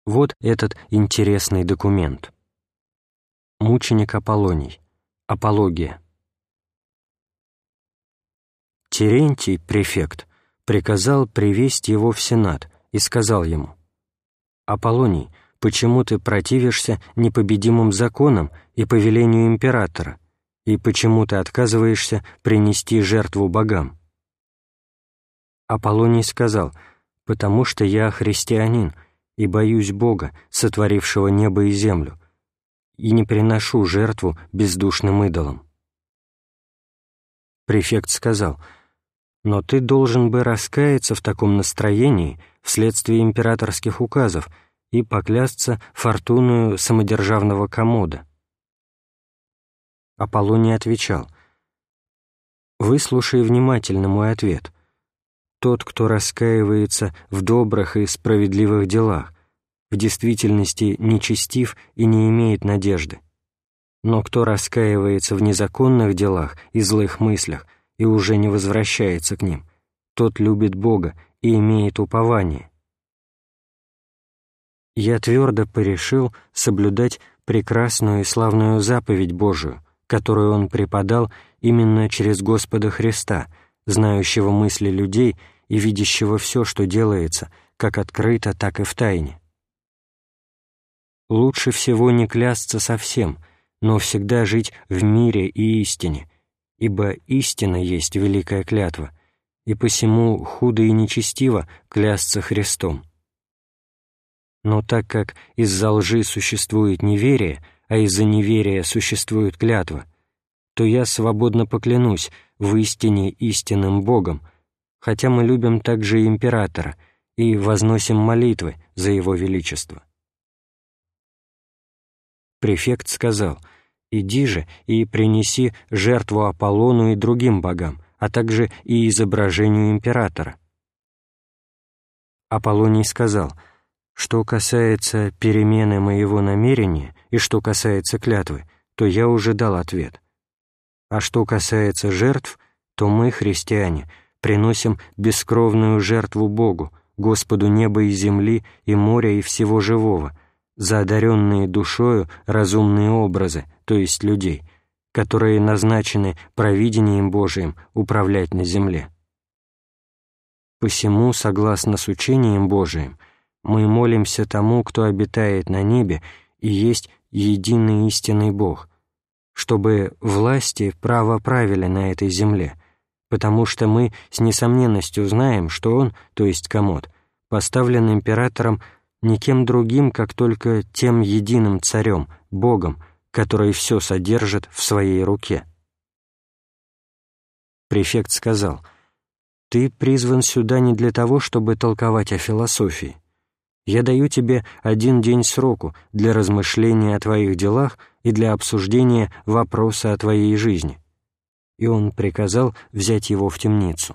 Вот этот интересный документ. Мученик Аполлоний. Апология. Терентий, префект, приказал привести его в Сенат и сказал ему: «Аполлоний, почему ты противишься непобедимым законам и повелению императора, и почему ты отказываешься принести жертву богам?» Аполлоний сказал: «Потому что я христианин и боюсь Бога, сотворившего небо и землю, и не приношу жертву бездушным идолам». Префект сказал: «Но ты должен бы раскаяться в таком настроении вследствие императорских указов и поклясться фортуною самодержавного комода». Аполлоний отвечал: «Выслушай внимательно мой ответ. Тот, кто раскаивается в добрых и справедливых делах, в действительности нечестив и не имеет надежды. Но кто раскаивается в незаконных делах и злых мыслях и уже не возвращается к ним, тот любит Бога и имеет упование. Я твердо порешил соблюдать прекрасную и славную заповедь Божию, которую Он преподал именно через Господа Христа, знающего мысли людей и видящего все, что делается, как открыто, так и в тайне. Лучше всего не клясться совсем, но всегда жить в мире и истине, ибо истина есть великая клятва, и посему худо и нечестиво клясться Христом. Но так как из-за лжи существует неверие, а из-за неверия существует клятва, то я свободно поклянусь в истине истинным Богом, хотя мы любим также и императора и возносим молитвы за его величество». Префект сказал: «Иди же и принеси жертву Аполлону и другим богам, а также и изображению императора». Аполлоний сказал: «Что касается перемены моего намерения и что касается клятвы, то я уже дал ответ. А что касается жертв, то мы, христиане, приносим бескровную жертву Богу, Господу неба и земли, и моря, и всего живого, за одаренные душою разумные образы, то есть людей, которые назначены провидением Божиим управлять на земле. Посему, согласно с учением Божиим, мы молимся тому, кто обитает на небе и есть единый истинный Бог, чтобы власти право правили на этой земле, потому что мы с несомненностью знаем, что он, то есть Комод, поставлен императором никем другим, как только тем единым царем, Богом, который все содержит в своей руке». Префект сказал: «Ты призван сюда не для того, чтобы толковать о философии. Я даю тебе 1 день сроку для размышления о твоих делах и для обсуждения вопроса о твоей жизни». И он приказал взять его в темницу.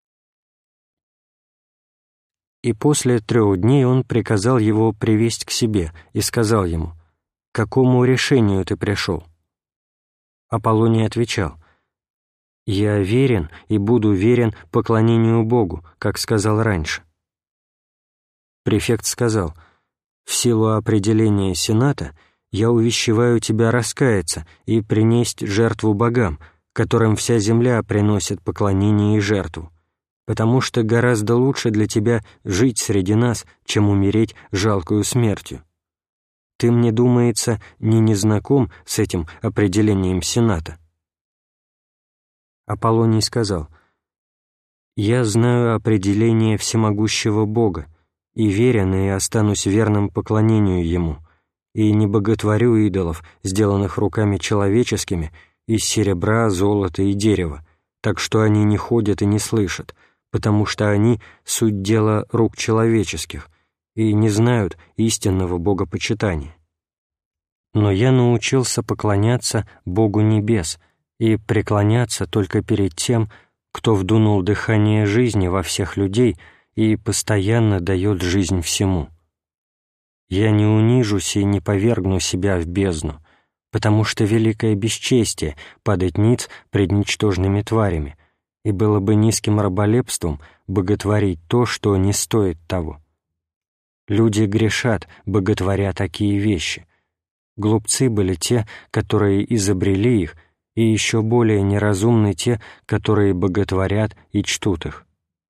И после 3 дней он приказал его привесть к себе и сказал ему: «К какому решению ты пришел?» Аполлоний отвечал: «Я верен и буду верен поклонению Богу, как сказал раньше». Префект сказал: «В силу определения Сената я увещеваю тебя раскаяться и принести жертву богам, которым вся земля приносит поклонение и жертву, потому что гораздо лучше для тебя жить среди нас, чем умереть жалкою смертью. Ты, мне думается, не знаком с этим определением Сената». Аполлоний сказал: «Я знаю определение всемогущего Бога, и верен, и останусь верным поклонению Ему, и не боготворю идолов, сделанных руками человеческими, из серебра, золота и дерева, так что они не ходят и не слышат, потому что они — суть дела рук человеческих, и не знают истинного богопочитания. Но я научился поклоняться Богу небес и преклоняться только перед тем, кто вдунул дыхание жизни во всех людей и постоянно дает жизнь всему. Я не унижусь и не повергну себя в бездну, потому что великое бесчестие падать ниц пред ничтожными тварями, и было бы низким раболепством боготворить то, что не стоит того. Люди грешат, боготворя такие вещи. Глупцы были те, которые изобрели их, и еще более неразумны те, которые боготворят и чтут их.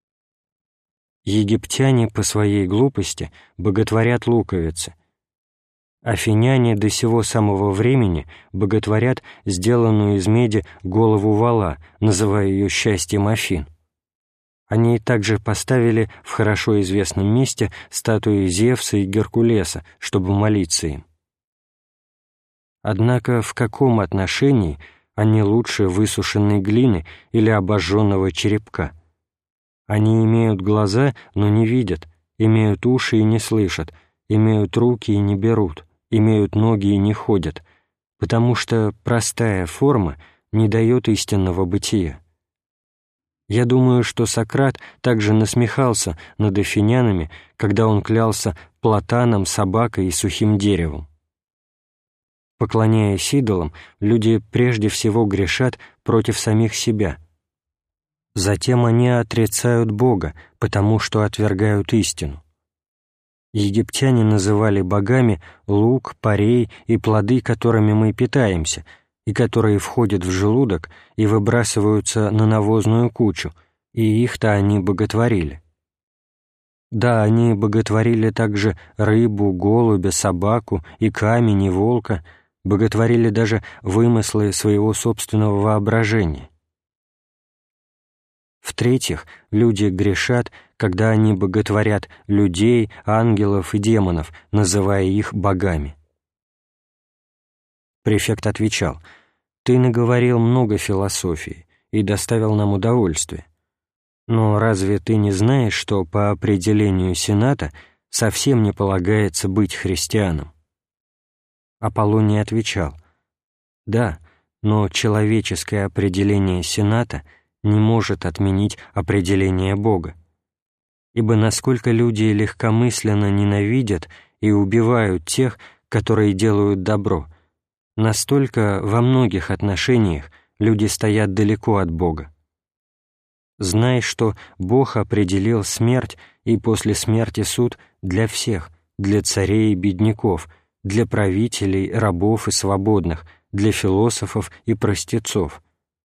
Египтяне по своей глупости боготворят луковицы. Афиняне до сего самого времени боготворят сделанную из меди голову вала, называя ее счастьем Афин. Они также поставили в хорошо известном месте статуи Зевса и Геркулеса, чтобы молиться им. Однако в каком отношении они лучше высушенной глины или обожженного черепка? Они имеют глаза, но не видят, имеют уши и не слышат, имеют руки и не берут, имеют ноги и не ходят, потому что простая форма не дает истинного бытия. Я думаю, что Сократ также насмехался над афинянами, когда он клялся платаном, собакой и сухим деревом. Поклоняясь идолам, люди прежде всего грешат против самих себя. Затем они отрицают Бога, потому что отвергают истину. Египтяне называли богами лук, парей и плоды, которыми мы питаемся, и которые входят в желудок и выбрасываются на навозную кучу, и их-то они боготворили. Да, они боготворили также рыбу, голубя, собаку и камень, и волка, боготворили даже вымыслы своего собственного воображения. В-третьих, люди грешат, когда они боготворят людей, ангелов и демонов, называя их богами. Префект отвечал: «Ты наговорил много философии и доставил нам удовольствие. Но разве ты не знаешь, что по определению Сената совсем не полагается быть христианом?» Аполлоний отвечал: «Да, но человеческое определение Сената не может отменить определение Бога. Ибо насколько люди легкомысленно ненавидят и убивают тех, которые делают добро, настолько во многих отношениях люди стоят далеко от Бога. Знай, что Бог определил смерть и после смерти суд для всех, для царей и бедняков, для правителей, рабов и свободных, для философов и простецов.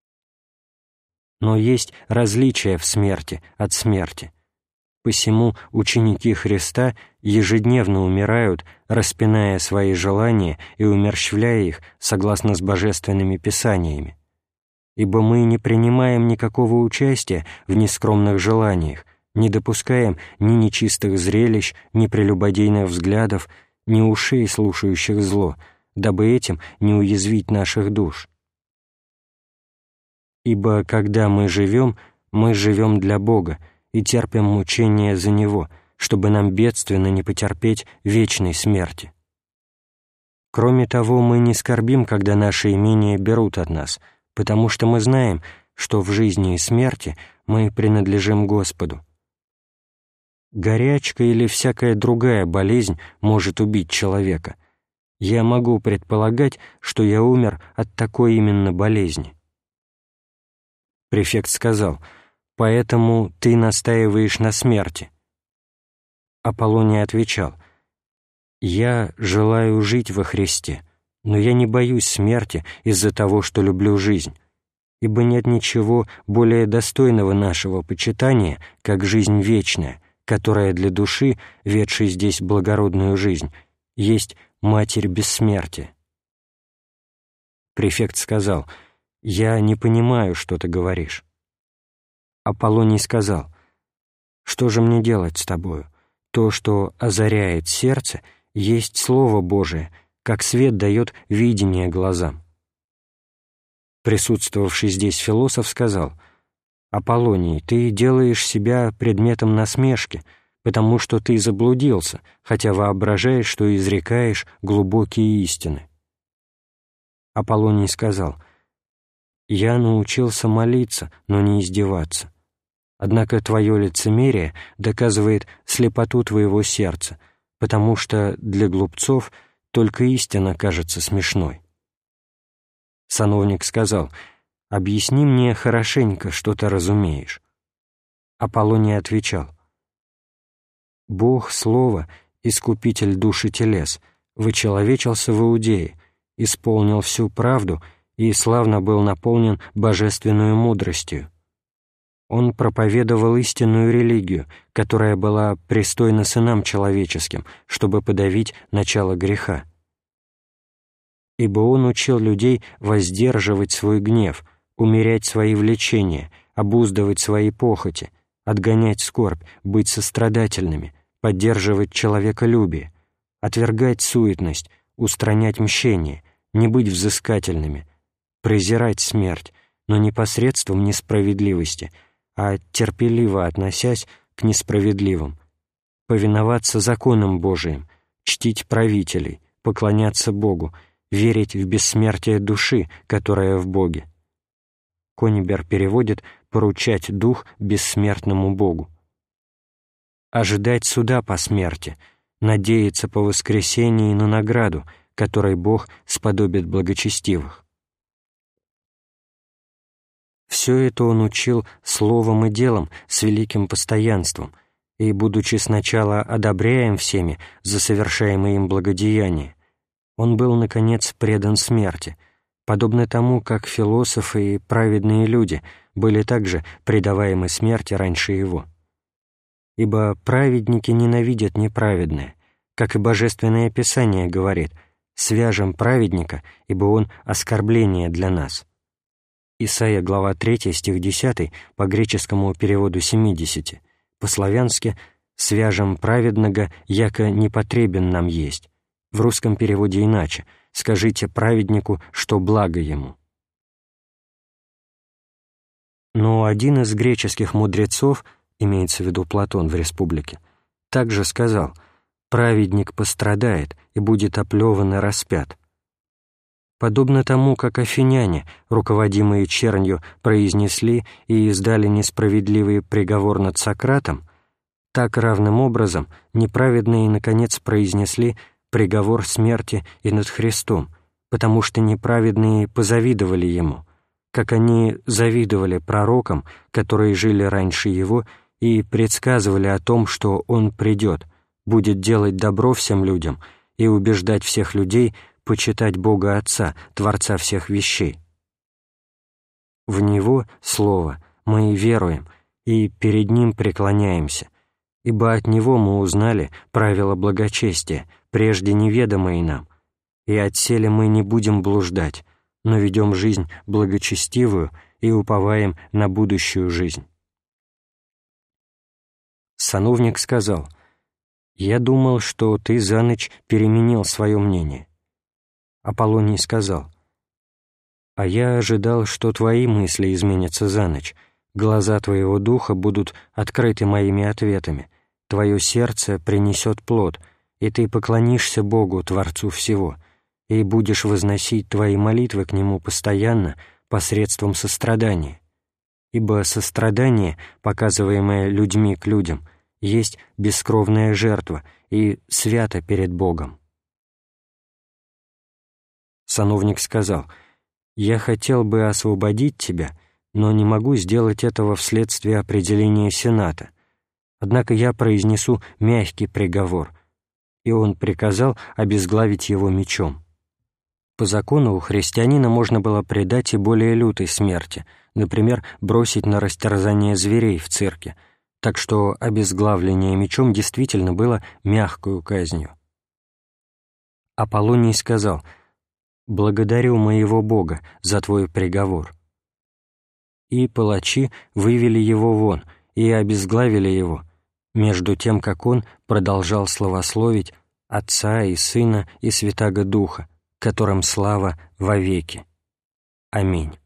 Но есть различия в смерти от смерти. Посему ученики Христа ежедневно умирают, распиная свои желания и умерщвляя их согласно с божественными писаниями. Ибо мы не принимаем никакого участия в нескромных желаниях, не допускаем ни нечистых зрелищ, ни прелюбодейных взглядов, ни ушей, слушающих зло, дабы этим не уязвить наших душ. Ибо когда мы живем для Бога и терпим мучения за Него, чтобы нам бедственно не потерпеть вечной смерти. Кроме того, мы не скорбим, когда наши имения берут от нас, потому что мы знаем, что в жизни и смерти мы принадлежим Господу. Горячка или всякая другая болезнь может убить человека. Я могу предполагать, что я умер от такой именно болезни». Префект сказал: «Поэтому ты настаиваешь на смерти». Аполлоний отвечал: «Я желаю жить во Христе, но я не боюсь смерти из-за того, что люблю жизнь, ибо нет ничего более достойного нашего почитания, как жизнь вечная, которая для души, ведшей здесь благородную жизнь, есть Матерь бессмертия». Префект сказал: «Я не понимаю, что ты говоришь». Аполлоний сказал: «Что же мне делать с тобою? То, что озаряет сердце, есть Слово Божие, как свет дает видение глазам». Присутствовавший здесь философ сказал: «Аполлоний, ты делаешь себя предметом насмешки, потому что ты заблудился, хотя воображаешь, что изрекаешь глубокие истины». Аполлоний сказал: «Я научился молиться, но не издеваться. Однако твое лицемерие доказывает слепоту твоего сердца, потому что для глупцов только истина кажется смешной». Сановник сказал: «Объясни мне хорошенько, что ты разумеешь». Аполлоний отвечал: «Бог — Слово, искупитель душ и телес, вычеловечился в Иудее, исполнил всю правду и славно был наполнен божественную мудростью. Он проповедовал истинную религию, которая была пристойна сынам человеческим, чтобы подавить начало греха. Ибо он учил людей воздерживать свой гнев, умерять свои влечения, обуздывать свои похоти, отгонять скорбь, быть сострадательными, поддерживать человеколюбие, отвергать суетность, устранять мщение, не быть взыскательными, презирать смерть, но не посредством несправедливости, а терпеливо относясь к несправедливым, повиноваться законам Божиим, чтить правителей, поклоняться Богу, верить в бессмертие души, которая в Боге. Конибер переводит «поручать дух бессмертному Богу». Ожидать суда по смерти, надеяться по воскресении на награду, которой Бог сподобит благочестивых. Все это он учил словом и делом с великим постоянством, и, будучи сначала одобряем всеми за совершаемые им благодеяния, он был, наконец, предан смерти, подобно тому, как философы и праведные люди были также предаваемы смерти раньше его. Ибо праведники ненавидят неправедное, как и Божественное Писание говорит: «Свяжем праведника, ибо он оскорбление для нас». Исайя, глава 3, стих 10, по греческому переводу 70, по-славянски «свяжем праведного, яко непотребен нам есть». В русском переводе иначе: «Скажите праведнику, что благо ему». Но один из греческих мудрецов, имеется в виду Платон в «Республике», также сказал: «Праведник пострадает и будет оплеван и распят». Подобно тому, как афиняне, руководимые чернью, произнесли и издали несправедливый приговор над Сократом, так равным образом неправедные, наконец, произнесли приговор смерти и над Христом, потому что неправедные позавидовали Ему, как они завидовали пророкам, которые жили раньше Его и предсказывали о том, что Он придет, будет делать добро всем людям и убеждать всех людей почитать Бога Отца, Творца всех вещей. В Него, Слово, мы веруем и перед Ним преклоняемся, ибо от Него мы узнали правила благочестия, прежде неведомые нам, и отселе мы не будем блуждать, но ведем жизнь благочестивую и уповаем на будущую жизнь. Сановник сказал: «Я думал, что ты за ночь переменил свое мнение». Аполлоний сказал: «А я ожидал, что твои мысли изменятся за ночь, глаза твоего духа будут открыты моими ответами, твое сердце принесет плод, и ты поклонишься Богу, Творцу всего, и будешь возносить твои молитвы к Нему постоянно посредством сострадания, ибо сострадание, показываемое людьми к людям, есть бескровная жертва и свято перед Богом». Сановник сказал: «Я хотел бы освободить тебя, но не могу сделать этого вследствие определения Сената. Однако я произнесу мягкий приговор». И он приказал обезглавить его мечом. По закону у христианина можно было предать и более лютой смерти, например, бросить на растерзание зверей в цирке, так что обезглавление мечом действительно было мягкою казнью. Аполлоний сказал: «Благодарю моего Бога за твой приговор». И палачи вывели его вон и обезглавили его, между тем, как он продолжал славословить Отца и Сына и Святаго Духа, которым слава вовеки. Аминь.